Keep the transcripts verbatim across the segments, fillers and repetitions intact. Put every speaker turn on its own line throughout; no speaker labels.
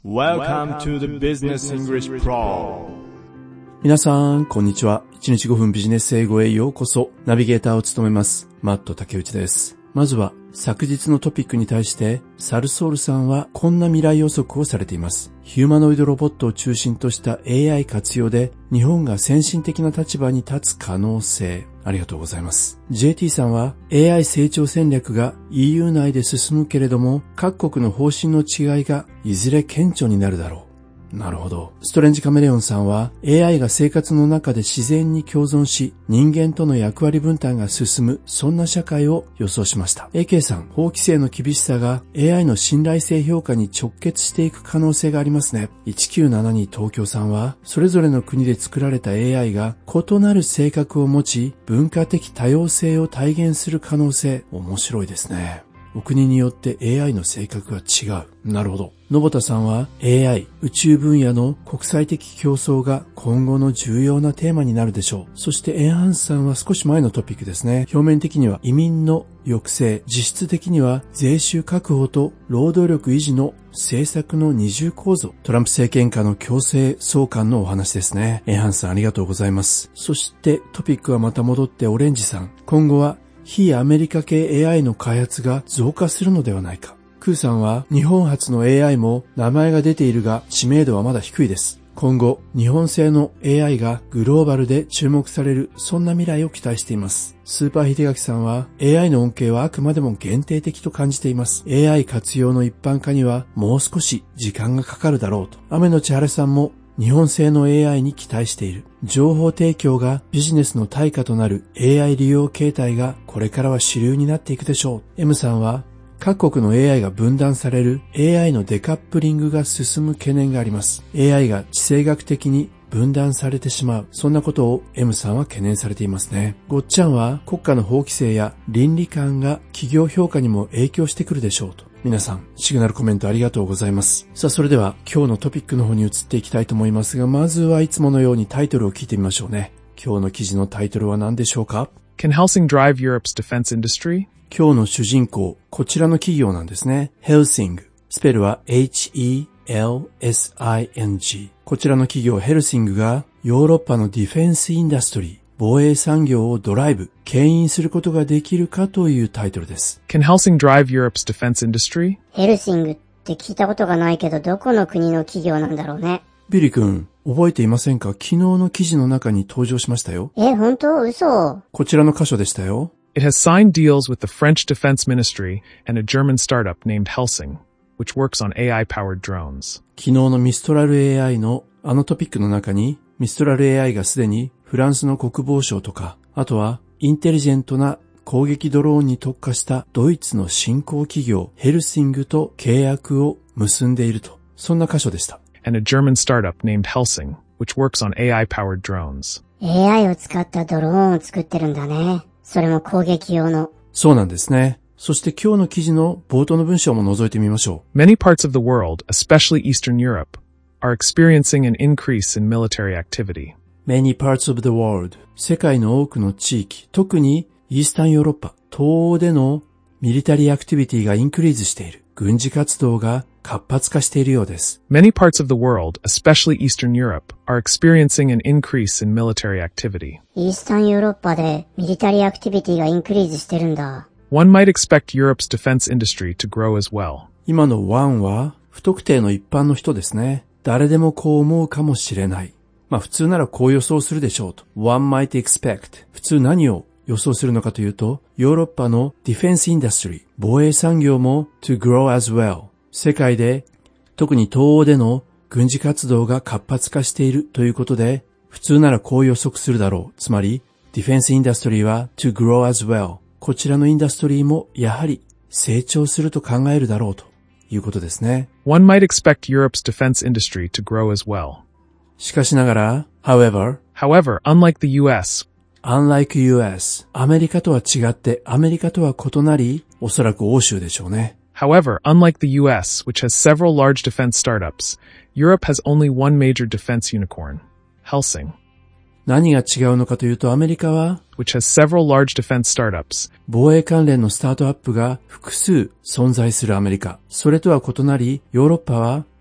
Welcome to the Business English Pro。
皆さん、こんにちは。いちにちごふんビジネス英語へようこそ。ナビゲーターを務めます、マット竹内です。まずは、昨日のトピックに対して、サルソールさんはこんな未来予測をされています。ヒューマノイドロボットを中心とした エーアイ 活用で、日本が先進的な立場に立つ可能性。ありがとうございます。ジェーティー さんは エーアイ 成長戦略が イーユー 内で進むけれども、各国の方針の違いがいずれ顕著になるだろう。なるほど。ストレンジカメレオンさんは エーアイ が生活の中で自然に共存し、人間との役割分担が進む、そんな社会を予想しました。エーケー さん、法規制の厳しさが エーアイ の信頼性評価に直結していく可能性がありますね。いちきゅうななに東京さんは、それぞれの国で作られた エーアイ が異なる性格を持ち、文化的多様性を体現する可能性、面白いですね。お国によって エーアイ の性格が違う。なるほど。野畑さんは エーアイ、宇宙分野の国際的競争が今後の重要なテーマになるでしょう。そしてエンハンスさんは少し前のトピックですね。表面的には移民の抑制、実質的には税収確保と労働力維持の政策の二重構造。トランプ政権下の強制送還のお話ですね。エンハンスさんありがとうございます。そしてトピックはまた戻ってオレンジさん。今後は非アメリカ系 エーアイ の開発が増加するのではないか。クーさんは日本発の エーアイ も名前が出ているが知名度はまだ低いです。今後日本製の エーアイ がグローバルで注目される、そんな未来を期待しています。スーパー秀垣さんは エーアイ の恩恵はあくまでも限定的と感じています。エーアイ 活用の一般化にはもう少し時間がかかるだろうと。雨の千春さんも日本製の エーアイ に期待している。情報提供がビジネスの対価となる エーアイ 利用形態がこれからは主流になっていくでしょう。M さんは各国の エーアイ が分断される エーアイ のデカップリングが進む懸念があります。エーアイ が地政学的に分断されてしまう。そんなことを M さんは懸念されていますね。ごっちゃんは国家の法規制や倫理観が企業評価にも影響してくるでしょうと。皆さん、シグナルコメントありがとうございます。さあ、それでは今日のトピックの方に移っていきたいと思いますが、まずはいつものようにタイトルを聞いてみましょうね。今日の記事のタイトルは何でしょうか？
Can Helsing drive Europe's defense industry?
今日の主人公、こちらの企業なんですね。Helsing。スペルは エイチイーエルエスアイエヌジー。こちらの企業ヘルシングがヨーロッパのディフェンスインダストリー、防衛産業をドライブ、牽引することができるかというタイトルです。
Can Helsing drive Europe's defense industry?
ヘルシングって聞いたことがないけど、どこの国の企業なんだろうね。
ビリ君、覚えていませんか？昨日の記事の中に登場しましたよ。
え、本当？嘘。
こちらの箇所でしたよ。
It has signed deals with the French Defense Ministry and a German startup named Helsing, which works onエーアイ powered drones.
昨日のミストラル エーアイ のあのトピックの中に、ミストラル エーアイ がすでにフランスの国防省とか、あとはインテリジェントな攻撃ドローンに特化したドイツの新興企業ヘルシングと契約を結んでいると。そんな箇所でした。
And a German startup named Helsing, which works onエーアイ powered drones.
エーアイ を使ったドローンを作ってるんだね。それも攻撃用の。
そうなんですね。そして今日の記事の冒頭の文章も覗いてみましょう。
Many parts of the world, especially Eastern Europe, are experiencing an increase in military activity.
Many parts of the world. 世界の多くの地域、特にイースタンヨーロッパ、東欧でのミリタリーアクティビティがインクリーズしている。軍事活動が活発化しているようです。
Many parts of the world, especially Eastern Europe, are experiencing an increase in military activity.
イースタンヨーロッパでミリタリーアクティビティがインクリーズしてるんだ。
One might expect Europe's defense industry to grow as well.
今の one は不特定の一般の人ですね。誰でもこう思うかもしれない。まあ普通ならこう予想するでしょうと。One might expect. 普通何を予想するのかというと、ヨーロッパのディフェンスインダストリー、防衛産業も to grow as well。世界で、特に東欧での軍事活動が活発化しているということで、普通ならこう予測するだろう。つまり、ディフェンスインダストリーは to grow as well。こちらのインダストリーもやはり成長すると考えるだろうということですね。
One might expect Europe's defense industry to grow as well.
しかしながら、however,
However, unlike the U S,
unlike ユーエス、アメリカとは違って、アメリカとは異なり、おそらく欧州でしょうね。
However, unlike the U S, which has several large defense startups, Europe has only one major defense unicorn, Helsing.
何が違うのかというと、アメリカは、
which has several large defense startups,
防衛関連のスタートアップが複数存在するアメリカ。それとは異なり、ヨーロッパはい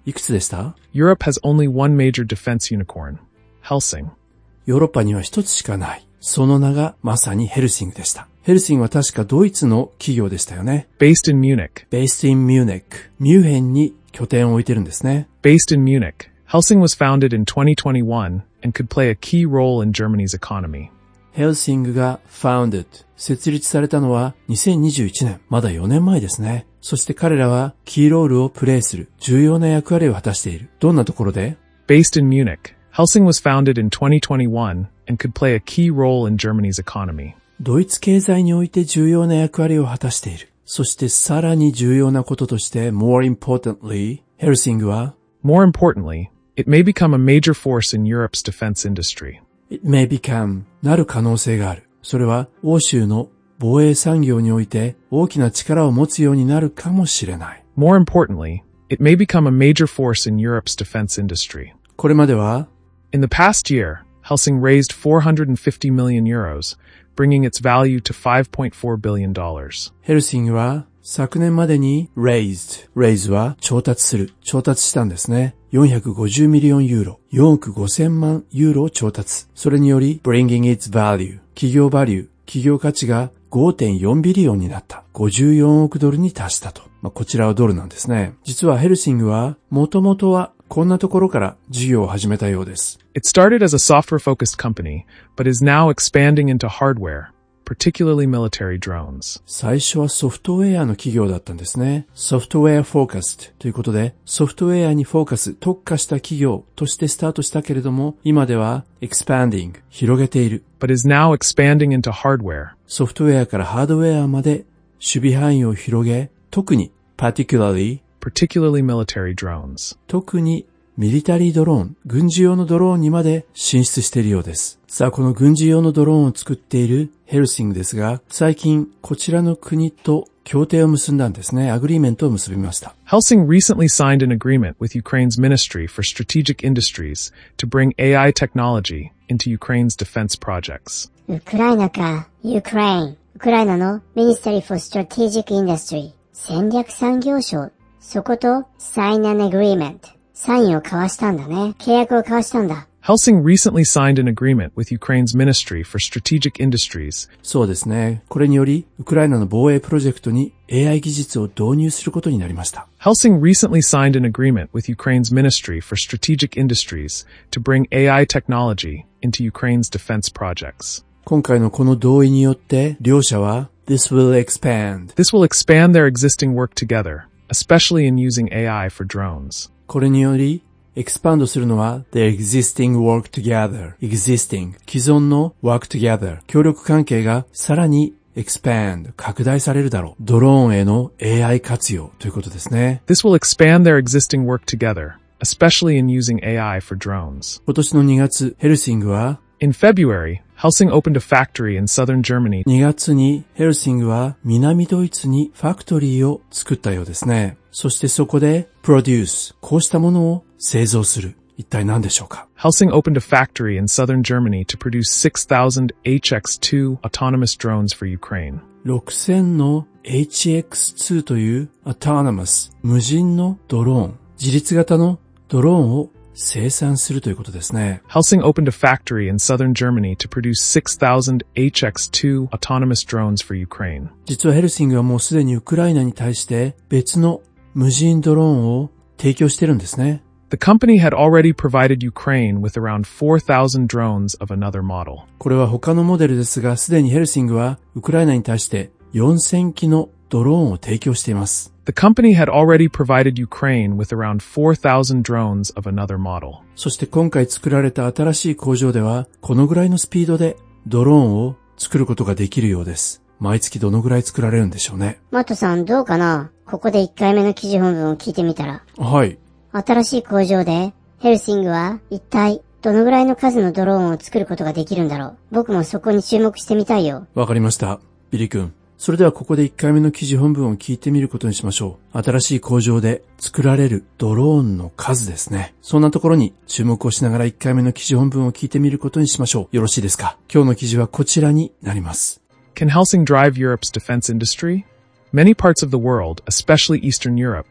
いくつでした？
Europe has only one major defense unicorn, Helsing.
ヨーロッパには一つしかない。その名がまさにヘルシングでした。ヘルシングは確かドイツの企業でしたよね。
Based in Munich.
Based in Munich. ミュンヘンに拠点を置いてるんですね。
Based in Munich, Helsing was founded in twenty twenty-one and could play a key role in Germany's economy.
ヘルシングが founded 設立されたのはにせんにじゅういちねん、まだよねんまえですね。そして彼らはキーロールをプレイする重要な役割を果たしている。どんなところで？
Based in Munich, Helsing was founded in twenty twenty-one and could play a key role in Germany's economy.
ドイツ経済において重要な役割を果たしている。そしてさらに重要なこととして more importantly、ヘルシングは
More importantly, it may become a major force in Europe's defense industry.
It may become なる可能性がある。それは欧州の防衛産業において大きな力を持つようになるかもしれない。
More importantly, it may become a major force in Europe's defense industry.
これまでは
In the past year, Helsing raised four hundred fifty million euros, bringing its value to five point four billion dollars.
ヘルシングは昨年までに raised。raise は調達する。調達したんですね。よんひゃくごじゅうミリオンユーロ。よんおくごせんまんユーロを調達。それにより bringing its value。企業バリュー。企業価値が ごてんよんビリオンになった。ごじゅうよんおくドルに達したと。まあ、こちらはドルなんですね。実はヘルシングは元々はこんなところから事業を始めたようです。
It started as a software-focused company, but is now expanding into hardware.particularly military drones.
最初はソフトウェアの企業だったんですね。ソフトウェアフォーカスということで、ソフトウェアにフォーカス、特化した企業としてスタートしたけれども、今では expanding、広げている。
But is now expanding into hardware.
ソフトウェアからハードウェアまで守備範囲を広げ、特に particularly、
particularly military drones.
特にミリタリードローン、軍事用のドローンにまで進出しているようです。さあ、この軍事用のドローンを作っているヘルシングですが、最近こちらの国と協定を結んだんですね。アグリーメントを結びました。
Helsing recently signed an agreement with Ukraine's Ministry for Strategic Industries to bringエーアイ technology into Ukraine's defense projects.
ウクライナか、ユクレイン。ウクライナの Ministry for Strategic Industry 戦略産業省。そこと sign an agreement。サインを交わしたんだね。契約を交わしたんだ。
Helsing recently signed an agreement with Ukraine's Ministry for Strategic Industries.
そうですね。これにより、ウクライナの防衛プロジェクトに エーアイ 技術を導入することになりました。
Helsing recently signed an agreement with Ukraine's Ministry for Strategic Industries to bring エーアイ technology into Ukraine's defense projects.
今回のこの同意によって、両者は This will expand.
This will expand their existing work together, especially in using エーアイ for drones.
これにより、エクスパンドするのは the existing work together, existing 既存の work together 協力関係がさらに expand 拡大されるだろう。ドローンへの エーアイ 活用ということですね。
This will expand their existing work together, especially in using エーアイ for drones.
今年のにがつ、ヘルシングは
In February, Helsing opened a factory in southern Germany.
にがつにヘルシングは南ドイツにファクトリーを作ったようですね。そしてそこで produce こうしたものを製造する。一体何でしょうか？
Helsing opened a factory in southern Germany to produce six thousandエイチエックスツー autonomous drones for Ukraine.
ろくせんの エイチエックスツー という autonomous 無人のドローン、自立型のドローンを生産するということですね。
Helsing opened a factory in southern Germany to produce six thousandエイチエックスツー autonomous drones for Ukraine. 実はヘルシングはもうすでにウクライナに対して別の無人ドローンを提供してるんですね。 The company had already provided Ukraine with around four thousand drones of another model.
これは他のモデルですが、すでにヘルシングはウクライナに対してよんせんきのドローンを提供しています。
The company had already provided Ukraine with around four thousand drones of another model.
そして今回作られた新しい工場では、このぐらいのスピードでドローンを作ることができるようです。毎月どのぐらい作られるんでしょうね。
マットさんどうかな？ここでいっかいめの記事本文を聞いてみたら。
はい。
新しい工場でヘルシングは一体どのぐらいの数のドローンを作ることができるんだろう。僕もそこに注目してみたいよ。
わかりました。ビリ君。それではここでいっかいめの記事本文を聞いてみることにしましょう。新しい工場で作られるドローンの数ですね。そんなところに注目をしながらいっかいめの記事本文を聞いてみることにしましょう。よろしいですか？今日の記事はこちらになります。
Can Helsing drive Europe's defense industry? Many parts of the world, especially Eastern Europe,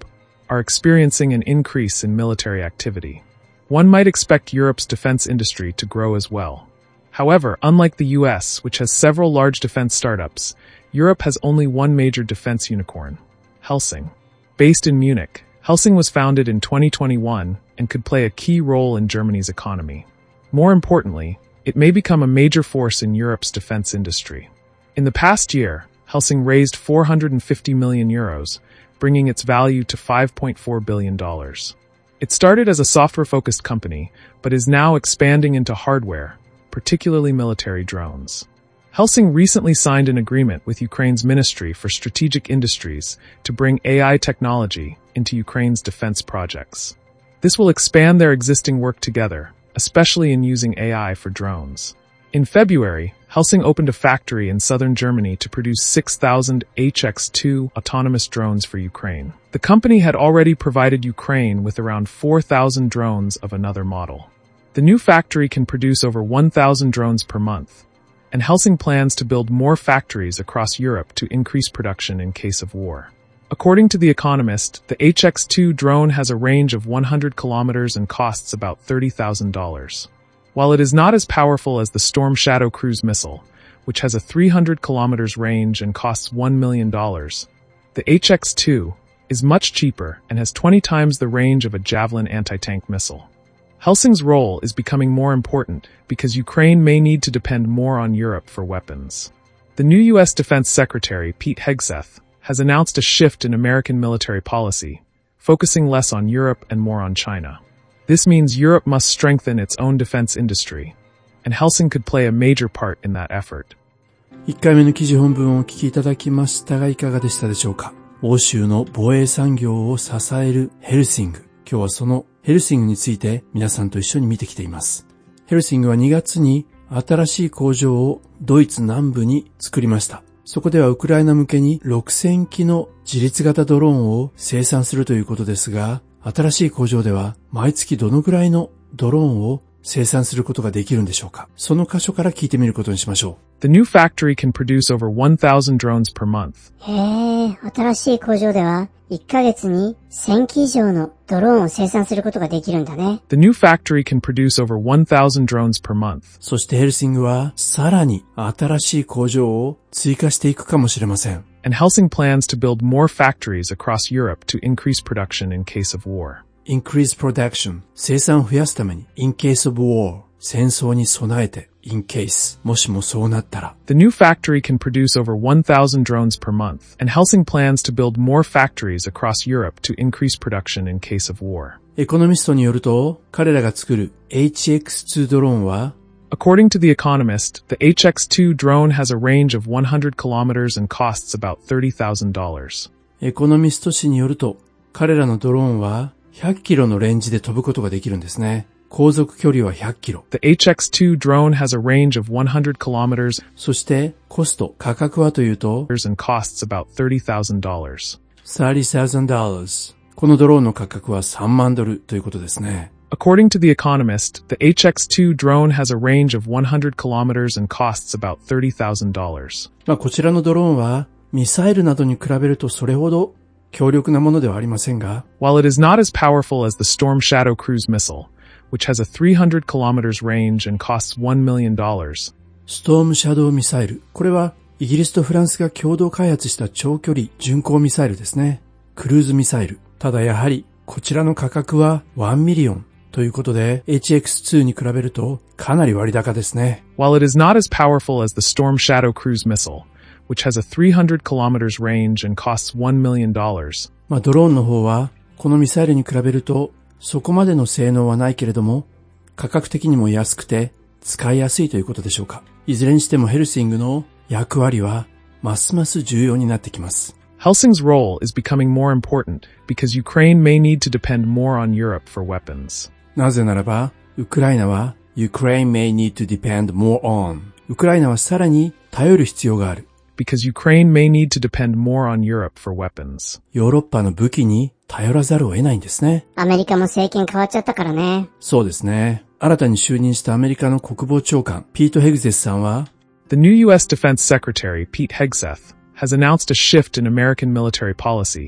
are experiencing an increase in military activity. One might expect Europe's defense industry to grow as well. However, unlike the U S, which has several large defense startups, Europe has only one major defense unicorn, Helsing. Based in Munich, Helsing was founded in twenty twenty-one and could play a key role in Germany's economy. More importantly, it may become a major force in Europe's defense industry. In the past year, Helsing raised four hundred fifty million euros, bringing its value to five point four billion dollars. It started as a software-focused company, but is now expanding into hardware, particularly military drones. Helsing recently signed an agreement with Ukraine's Ministry for Strategic Industries to bring A I technology into Ukraine's defense projects. This will expand their existing work together, especially in using A I for drones. In February, Helsing opened a factory in southern Germany to produce six thousand H X two autonomous drones for Ukraine. The company had already provided Ukraine with around four thousand drones of another model. The new factory can produce over one thousand drones per month, and Helsing plans to build more factories across Europe to increase production in case of war. According to The Economist, the H X two drone has a range of one hundred kilometers and costs about thirty thousand dollars. While it is not as powerful as the Storm Shadow cruise missile, which has a three hundred kilometers range and costs one million dollars, the H X two is much cheaper and has twenty times the range of a Javelin anti-tank missile. Helsing's role is becoming more important because Ukraine may need to depend more on Europe for weapons. The new U S Defense Secretary, Pete Hegseth, has announced a shift in American military policy, focusing less on Europe and more on China. This means Europe must strengthen its own defense industry, and Helsing could play a major part in that effort.
いっかいめの記事本文をお聞きいただきましたがいかがでしたでしょうか。欧州の防衛産業を支えるヘルシング。今日はそのヘルシングについて皆さんと一緒に見てきています。ヘルシングはにがつに新しい工場をドイツ南部に作りました。そこではウクライナ向けにろくせんきの自立型ドローンを生産するということですが、新しい工場では毎月どのぐらいのドローンを生産することができるんでしょうか。その箇所から聞いてみることにしましょう。
The new factory can produce over one thousand drones per month.
へえ、新しい工場ではいっかげつにせんき以上のドローンを生産することができるんだね。
The new factory can produce over one thousand drones per month.
そしてヘルシングはさらに新しい工場を追加していくかもしれません。
And Helsing plans to build more factories across Europe to increase production in case of war.
Increase production 生産を増やすために in case of war 戦争に備えて in case もしもそうなったら
The new factory can produce over one thousand drones per month, and Helsing plans to build more factories across Europe to increase production in case of war.
エコノミストによると彼らが作る エイチエックスツー ドローンは
According to The Economist, the H X two drone has a range of one hundred kilometers and costs about thirty thousand dollars.
エコノミスト誌によると彼らのドローンはひゃっキロのレンジで飛ぶことができるんですね。航続距離はひゃっキロ。
The H X two drone has a range of one hundred kilometers.
そしてコスト、価格はというと
and costs about thirty thousand dollars.
thirty thousand dollars。このドローンの価格はさんまんドルということですね。
According to The Economist, the H X two drone has a range of one hundred kilometers and costs about thirty thousand dollars.
まあこちらのドローンはミサイルなどに比べるとそれほど強力なものではありませんが
While it is not as powerful as the Storm Shadow cruise missile, which has a three hundred kilometers range and costs one million dollars.
ストームシャドウミサイル。これはイギリスとフランスが共同開発した長距離巡航ミサイルですね。クルーズミサイル。ただやはりこちらの価格はいちミリオンということで エイチエックスツー に比べるとかなり割高ですね。
While it is not as powerful as the Storm Shadow cruise missile, which has a three hundred kilometers range and costs one million dollars.
まあドローンの方はこのミサイルに比べるとそこまでの性能はないけれども価格的にも安くて使いやすいということでしょうか。いずれにしてもヘルシングの役割はますます重要になってきます。
Helsing's role is becoming more important because Ukraine may need to depend more on Europe for weapons.
なぜならば、ウクライナは Ukraine may need to depend more on ウクライナはさらに頼る必要がある。
Because Ukraine may need to depend more on Europe for weapons.
ヨーロッパの武器に頼らざるを得ないんですね。
アメリカも政権変わっちゃったからね。
そうですね。新たに就任したアメリカの国防長官、ピート・ヘグゼスさんは
The new U S Defense Secretary, Pete Hegseth, has announced a shift in American military policy,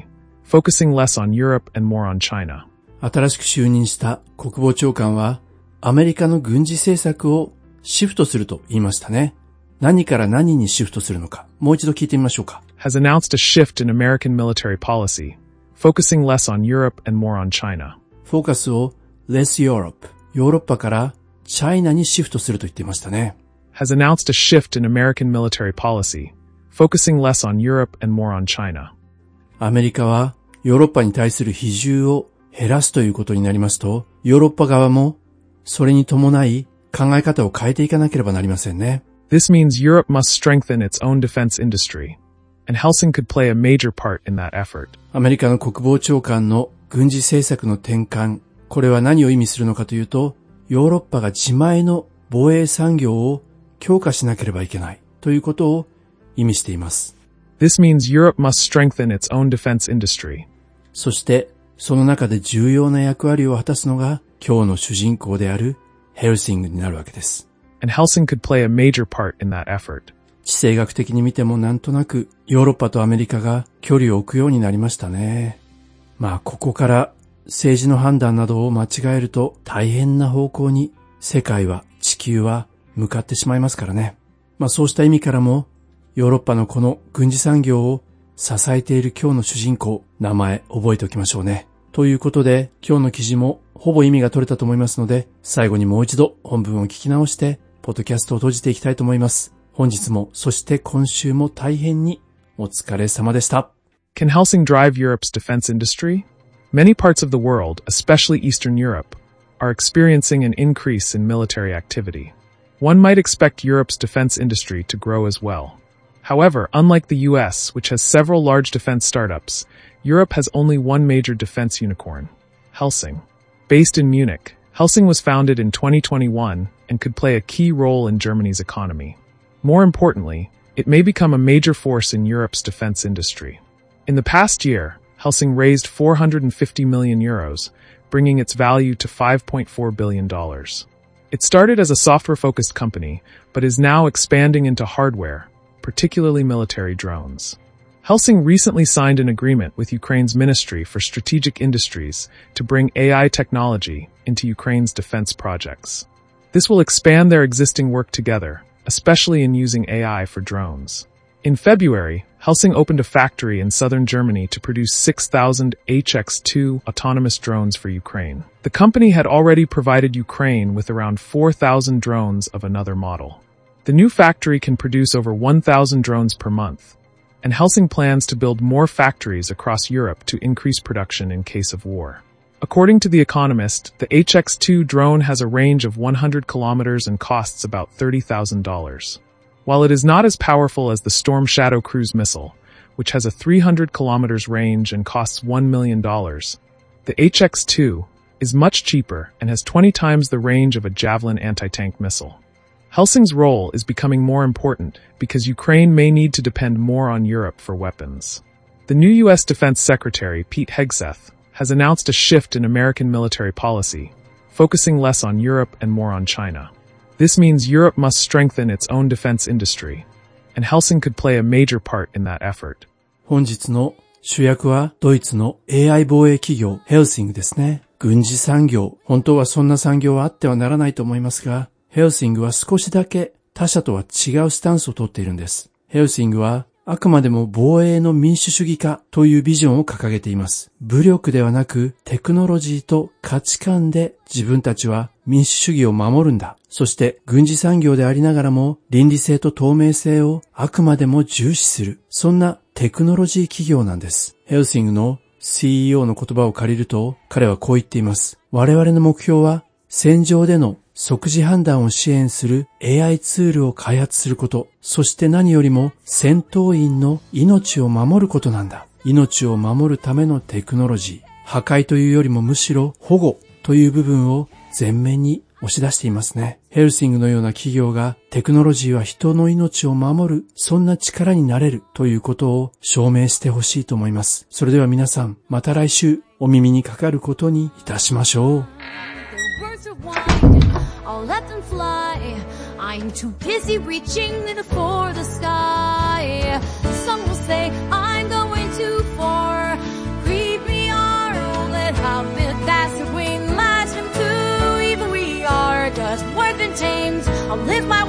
focusing less on Europe and more on China.
新しく就任した国防長官は、アメリカの軍事政策をシフトすると言いましたね。何から何にシフトするのか、もう一度聞いてみましょうか。
has announced a shift in American military policy, focusing less on Europe and more on China.
フォーカスを less Europe、ヨーロッパからチャイナにシフトすると言っていましたね。
has announced a shift in American military policy, focusing less on Europe and more on China.
アメリカはヨーロッパに対する比重を減らすということになりますと、ヨーロッパ側もそれに伴い考え方を変えていかなければなりませんね。
This means Europe must strengthen its own defense industry, and Helsing could play a major part in that effort.
アメリカの国防長官の軍事政策の転換、これは何を意味するのかというと、ヨーロッパが自前の防衛産業を強化しなければいけないということを意味しています。
This means Europe must strengthen its own defense industry.
そして、その中で重要な役割を果たすのが、今日の主人公であるヘルシングになるわけです。
And Helsing could play a major part in that effort.
地政学的に見てもなんとなくヨーロッパとアメリカが距離を置くようになりましたね。まあここから政治の判断などを間違えると大変な方向に世界は地球は向かってしまいますからね。まあそうした意味からもヨーロッパのこの軍事産業を支えている今日の主人公、名前覚えておきましょうね。ということで今日の記事もほぼ意味が取れたと思いますので、最後にもう一度本文を聞き直してポッドキャストを閉じていきたいと思います。本日も、そして今週も大変にお疲れ様でした。
Can Helsing drive Europe's defense industry? Many parts of the world, especially Eastern Europe, are experiencing an increase in military activity. One might expect Europe's defense industry to grow as well. However, unlike the U S, which has several large defense startups, Europe has only one major defense unicorn, Helsing. Based in Munich, Helsing was founded in twenty twenty-one and could play a key role in Germany's economy. More importantly, it may become a major force in Europe's defense industry. In the past year, Helsing raised four hundred fifty million euros, bringing its value to five point four billion dollars. It started as a software-focused company, but is now expanding into hardware, particularly military drones. Helsing recently signed an agreement with Ukraine's Ministry for Strategic Industries to bring A I technology into Ukraine's defense projects. This will expand their existing work together, especially in using A I for drones. In February, Helsing opened a factory in southern Germany to produce six thousand H X two autonomous drones for Ukraine. The company had already provided Ukraine with around four thousand drones of another model. The new factory can produce over one thousand drones per month, and Helsing plans to build more factories across Europe to increase production in case of war. According to The Economist, the H X two drone has a range of one hundred kilometers and costs about thirty thousand dollars. While it is not as powerful as the Storm Shadow cruise missile, which has a three hundred kilometers range and costs one million dollars, the H X two is much cheaper and has twenty times the range of a Javelin anti-tank missile. Helsing's role is becoming more important because Ukraine may need to depend more on Europe for weapons. The new U S Defense Secretary, Pete Hegseth, has announced a shift in American military policy, focusing less on Europe and more on China. This means Europe must strengthen its own defense industry, and Helsing could play a major part in that effort.
本日の主役はドイツの エーアイ 防衛企業ヘルシングですね。軍事産業、本当はそんな産業はあってはならないと思いますが、ヘルシングは少しだけ他社とは違うスタンスをとっているんです。ヘルシングはあくまでも防衛の民主主義化というビジョンを掲げています。武力ではなくテクノロジーと価値観で自分たちは民主主義を守るんだ。そして軍事産業でありながらも倫理性と透明性をあくまでも重視する。そんなテクノロジー企業なんです。ヘルシングの シーイーオー の言葉を借りると彼はこう言っています。我々の目標は戦場での即時判断を支援する エーアイ ツールを開発すること、そして何よりも戦闘員の命を守ることなんだ。命を守るためのテクノロジー。破壊というよりもむしろ保護という部分を前面に押し出していますね。ヘルシングのような企業がテクノロジーは人の命を守る、そんな力になれるということを証明してほしいと思います。それでは皆さん、また来週お耳にかかることにいたしましょう。
I'll let them fly. I'm too busy reaching for the sky. Some will say I'm going too far. untamed. I'll live my